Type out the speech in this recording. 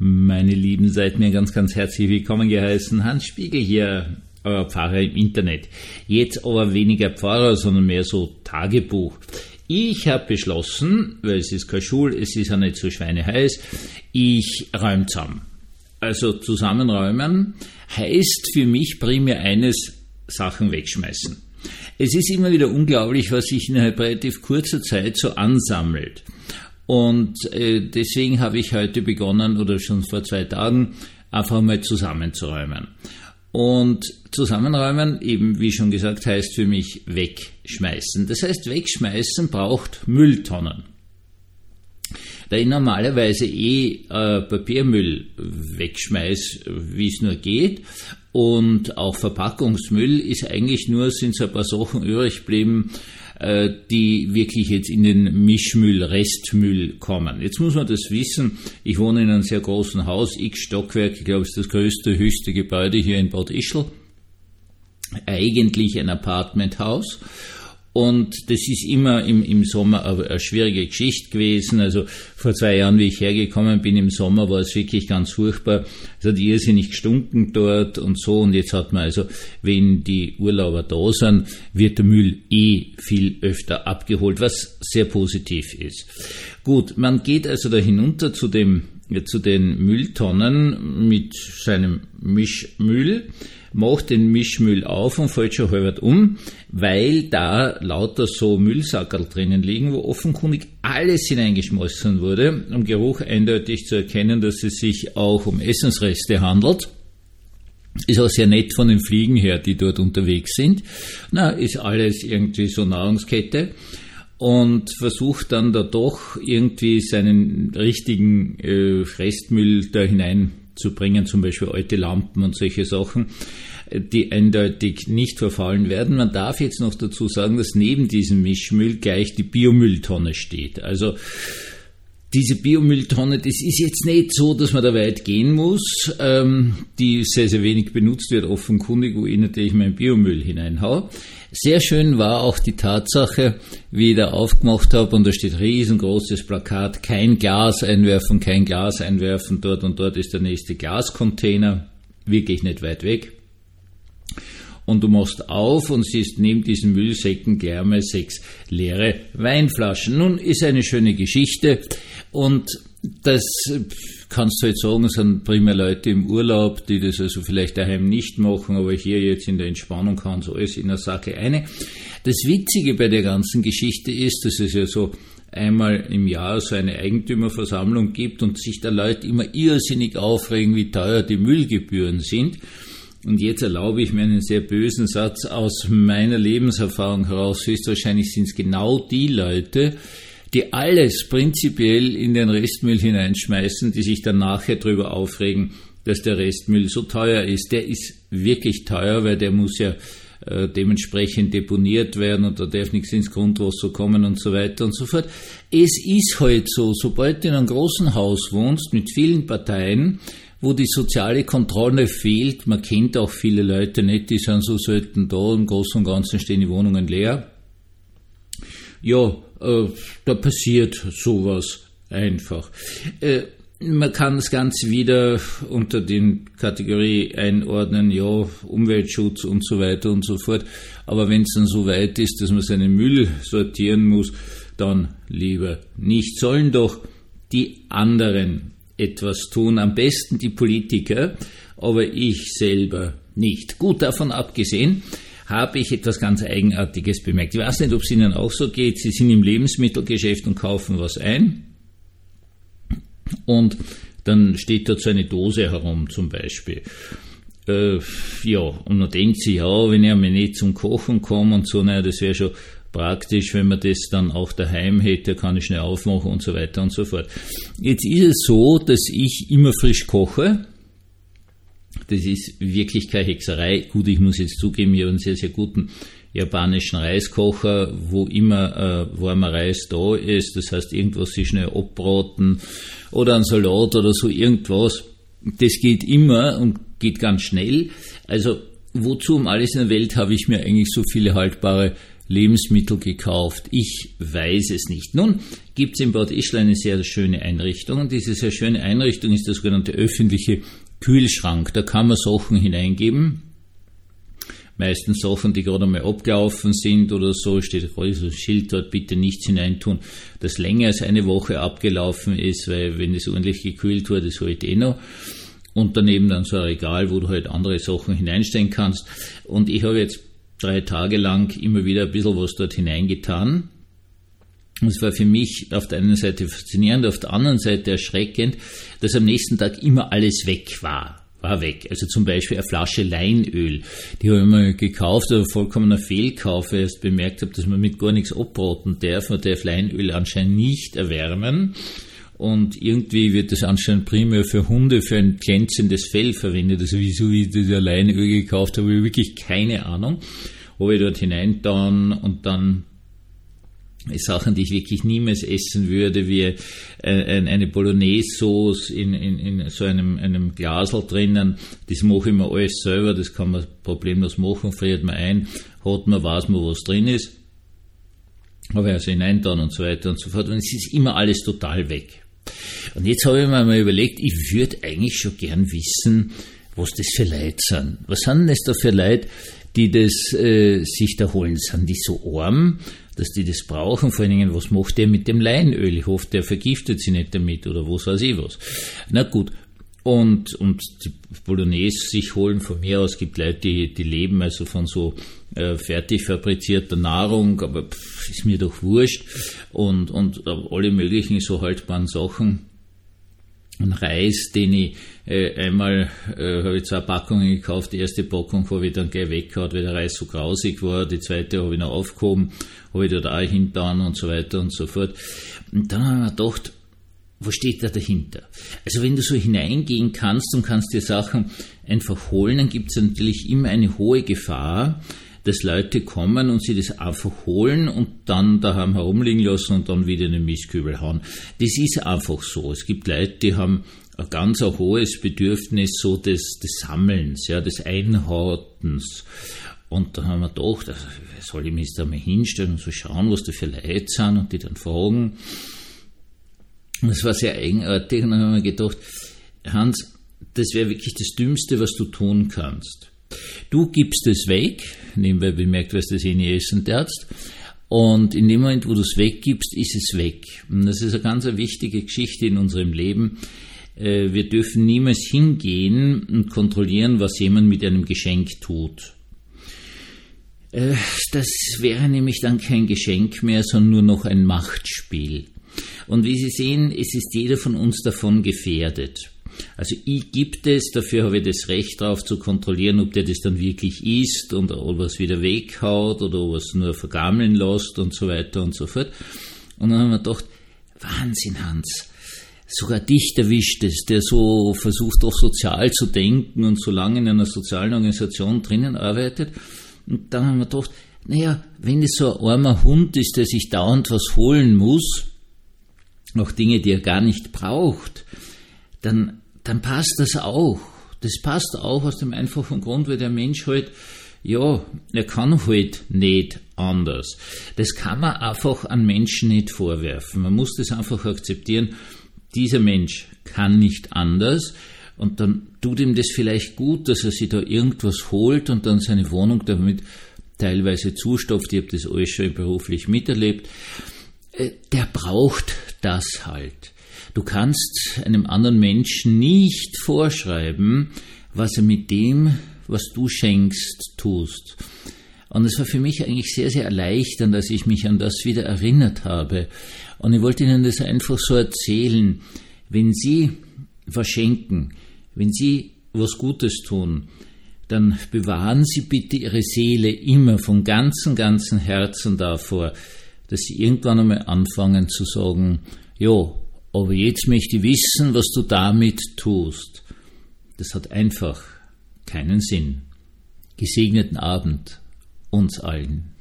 Meine Lieben, seid mir ganz, ganz herzlich willkommen geheißen. Hans Spiegel hier, euer Pfarrer im Internet. Jetzt aber weniger Pfarrer, sondern mehr so Tagebuch. Ich habe beschlossen, weil es ist keine Schule, es ist auch nicht so schweineheiß, ich räume zusammen. Also zusammenräumen heißt für mich primär eines, Sachen wegschmeißen. Es ist immer wieder unglaublich, was sich innerhalb relativ kurzer Zeit so ansammelt. Und deswegen habe ich heute begonnen, oder schon vor 2 Tagen, einfach mal zusammenzuräumen. Und zusammenräumen, eben wie schon gesagt, heißt für mich wegschmeißen. Das heißt, wegschmeißen braucht Mülltonnen. Da ich normalerweise Papiermüll wegschmeiß, wie es nur geht, und auch Verpackungsmüll, sind so ein paar Sachen übrig geblieben, die wirklich jetzt in den Mischmüll, Restmüll kommen. Jetzt muss man das wissen, ich wohne in einem sehr großen Haus, x Stockwerk, ich glaube, es ist das größte, höchste Gebäude hier in Bad Ischl, eigentlich ein Apartmenthaus. Und das ist immer im Sommer eine schwierige Geschichte gewesen. Also vor 2 Jahren, wie ich hergekommen bin im Sommer, war es wirklich ganz furchtbar. Es hat irrsinnig gestunken dort und so. Und jetzt hat man also, wenn die Urlauber da sind, wird der Müll viel öfter abgeholt, was sehr positiv ist. Gut, man geht also da hinunter zu den Mülltonnen mit seinem Mischmüll, macht den Mischmüll auf und fällt schon halbert um, weil da lauter so Müllsackerl drinnen liegen, wo offenkundig alles hineingeschmissen wurde, um Geruch eindeutig zu erkennen, dass es sich auch um Essensreste handelt. Ist auch sehr nett von den Fliegen her, die dort unterwegs sind. Ist alles irgendwie so Nahrungskette. Und versucht dann da doch irgendwie seinen richtigen Restmüll da hineinzubringen, zum Beispiel alte Lampen und solche Sachen, die eindeutig nicht verfallen werden. Man darf jetzt noch dazu sagen, dass neben diesem Mischmüll gleich die Biomülltonne steht. Also diese Biomülltonne, das ist jetzt nicht so, dass man da weit gehen muss, die sehr, sehr wenig benutzt wird, offenkundig, wo ich natürlich meinen Biomüll hineinhaue. Sehr schön war auch die Tatsache, wie ich da aufgemacht habe, und da steht riesengroßes Plakat, kein Glas einwerfen, dort und dort ist der nächste Glascontainer, wirklich nicht weit weg. Und du machst auf und siehst neben diesen Müllsäcken gleich mal 6 leere Weinflaschen. Nun ist eine schöne Geschichte, und das kannst du jetzt sagen, es sind primär Leute im Urlaub, die das also vielleicht daheim nicht machen, aber hier jetzt in der Entspannung kann so alles in der Sache eine. Das Witzige bei der ganzen Geschichte ist, dass es ja so einmal im Jahr so eine Eigentümerversammlung gibt und sich da Leute immer irrsinnig aufregen, wie teuer die Müllgebühren sind. Und jetzt erlaube ich mir einen sehr bösen Satz aus meiner Lebenserfahrung heraus. Höchstwahrscheinlich sind es genau die Leute, die alles prinzipiell in den Restmüll hineinschmeißen, die sich dann nachher darüber aufregen, dass der Restmüll so teuer ist. Der ist wirklich teuer, weil der muss ja dementsprechend deponiert werden und da darf nichts ins Grundwasser kommen und so weiter und so fort. Es ist halt so, sobald du in einem großen Haus wohnst mit vielen Parteien, wo die soziale Kontrolle fehlt, man kennt auch viele Leute nicht, die sind so selten da, im Großen und Ganzen stehen die Wohnungen leer. Ja, da passiert sowas einfach. Man kann das Ganze wieder unter den Kategorie einordnen, ja, Umweltschutz und so weiter und so fort. Aber wenn es dann so weit ist, dass man seinen Müll sortieren muss, dann lieber nicht. Sollen doch die anderen etwas tun, am besten die Politiker, aber ich selber nicht. Gut, davon abgesehen, habe ich etwas ganz Eigenartiges bemerkt. Ich weiß nicht, ob es Ihnen auch so geht. Sie sind im Lebensmittelgeschäft und kaufen was ein und dann steht dort so eine Dose herum zum Beispiel. Und man denkt sich, ja, wenn ich einmal nicht zum Kochen komme und so, das wäre schon praktisch, wenn man das dann auch daheim hätte, kann ich schnell aufmachen und so weiter und so fort. Jetzt ist es so, dass ich immer frisch koche. Das ist wirklich keine Hexerei. Gut, ich muss jetzt zugeben, ich habe einen sehr, sehr guten japanischen Reiskocher, wo immer warmer Reis da ist. Das heißt, irgendwas sich schnell abbraten oder ein Salat oder so irgendwas. Das geht immer und geht ganz schnell. Also wozu um alles in der Welt habe ich mir eigentlich so viele haltbare Lebensmittel gekauft? Ich weiß es nicht. Nun gibt es in Bad Ischl eine sehr schöne Einrichtung und diese sehr schöne Einrichtung ist der sogenannte öffentliche Kühlschrank. Da kann man Sachen hineingeben. Meistens Sachen, die gerade einmal abgelaufen sind oder so, steht so ein Schild dort, bitte nichts hineintun, das länger als eine Woche abgelaufen ist, weil wenn es ordentlich gekühlt wurde, das halt noch. Und daneben dann so ein Regal, wo du halt andere Sachen hineinstellen kannst. Und ich habe jetzt 3 Tage lang immer wieder ein bisschen was dort hineingetan. Und es war für mich auf der einen Seite faszinierend, auf der anderen Seite erschreckend, dass am nächsten Tag immer alles weg war weg. Also zum Beispiel eine Flasche Leinöl. Die habe ich mal gekauft, aber vollkommener Fehlkauf, weil ich erst bemerkt habe, dass man mit gar nichts abbraten darf. Man darf Leinöl anscheinend nicht erwärmen. Und irgendwie wird das anscheinend primär für Hunde für ein glänzendes Fell verwendet. Also wieso ich das Leinöl gekauft habe, habe ich wirklich keine Ahnung. Habe ich dort hineingetan und dann Sachen, die ich wirklich niemals essen würde, wie eine Bolognese-Sauce in so einem Glasl drinnen. Das mache ich mir alles selber, das kann man problemlos machen, friert man ein, hat man, weiß man, was drin ist. Habe ich also hineingetan und so weiter und so fort. Und es ist immer alles total weg. Und jetzt habe ich mir mal überlegt, ich würde eigentlich schon gern wissen, was das für Leute sind. Was sind das da für Leute, die das sich da holen? Sind die so arm, dass die das brauchen? Vor allen Dingen, was macht der mit dem Leinöl? Ich hoffe, der vergiftet sich nicht damit oder was weiß ich was. Na gut, und die Bolognese sich holen, von mir aus gibt Leute, die leben also von so fertig fabrizierter Nahrung, aber ist mir doch wurscht. Und alle möglichen so haltbaren Sachen. Ein Reis, den ich einmal habe ich 2 Packungen gekauft. Die erste Packung habe ich dann gleich weggehauen, weil der Reis so grausig war. Die zweite habe ich noch aufgehoben, habe ich dort auch hingetan und so weiter und so fort. Und dann habe ich mir gedacht, was steht da dahinter? Also wenn du so hineingehen kannst und kannst dir Sachen einfach holen, dann gibt es natürlich immer eine hohe Gefahr, dass Leute kommen und sie das einfach holen und dann daheim herumliegen lassen und dann wieder in den Mistkübel hauen. Das ist einfach so. Es gibt Leute, die haben ein ganz hohes Bedürfnis so des Sammelns, ja, des Einhortens. Und dann haben wir gedacht, also, soll ich mich da mal hinstellen und so schauen, was da für Leute sind und die dann fragen. Und das war sehr eigenartig und dann haben wir gedacht, Hans, das wäre wirklich das Dümmste, was du tun kannst. Du gibst es weg, nebenbei bemerkt, weil du das nie essen darfst, und in dem Moment, wo du es weggibst, ist es weg. Und das ist eine ganz wichtige Geschichte in unserem Leben. Wir dürfen niemals hingehen und kontrollieren, was jemand mit einem Geschenk tut. Das wäre nämlich dann kein Geschenk mehr, sondern nur noch ein Machtspiel. Und wie Sie sehen, es ist jeder von uns davon gefährdet. Also ich gibt es, dafür habe ich das Recht darauf zu kontrollieren, ob der das dann wirklich isst und ob er es wieder weghaut oder ob er es nur vergammeln lässt und so weiter und so fort. Und dann haben wir gedacht, Wahnsinn, Hans, sogar dich erwischt es, der so versucht auch sozial zu denken und so lange in einer sozialen Organisation drinnen arbeitet. Und dann haben wir gedacht, naja, wenn es so ein armer Hund ist, der sich dauernd was holen muss, auch Dinge, die er gar nicht braucht, dann passt das auch. Das passt auch aus dem einfachen Grund, weil der Mensch halt, ja, er kann halt nicht anders. Das kann man einfach an Menschen nicht vorwerfen. Man muss das einfach akzeptieren, dieser Mensch kann nicht anders und dann tut ihm das vielleicht gut, dass er sich da irgendwas holt und dann seine Wohnung damit teilweise zustopft. Ich habe das alles schon beruflich miterlebt. Der braucht das halt. Du kannst einem anderen Menschen nicht vorschreiben, was er mit dem, was du schenkst, tust. Und es war für mich eigentlich sehr, sehr erleichternd, dass ich mich an das wieder erinnert habe. Und ich wollte Ihnen das einfach so erzählen. Wenn Sie was schenken, wenn Sie was Gutes tun, dann bewahren Sie bitte Ihre Seele immer von ganzem, ganzem Herzen davor, dass Sie irgendwann einmal anfangen zu sagen, ja, aber jetzt möchte ich wissen, was du damit tust. Das hat einfach keinen Sinn. Gesegneten Abend uns allen.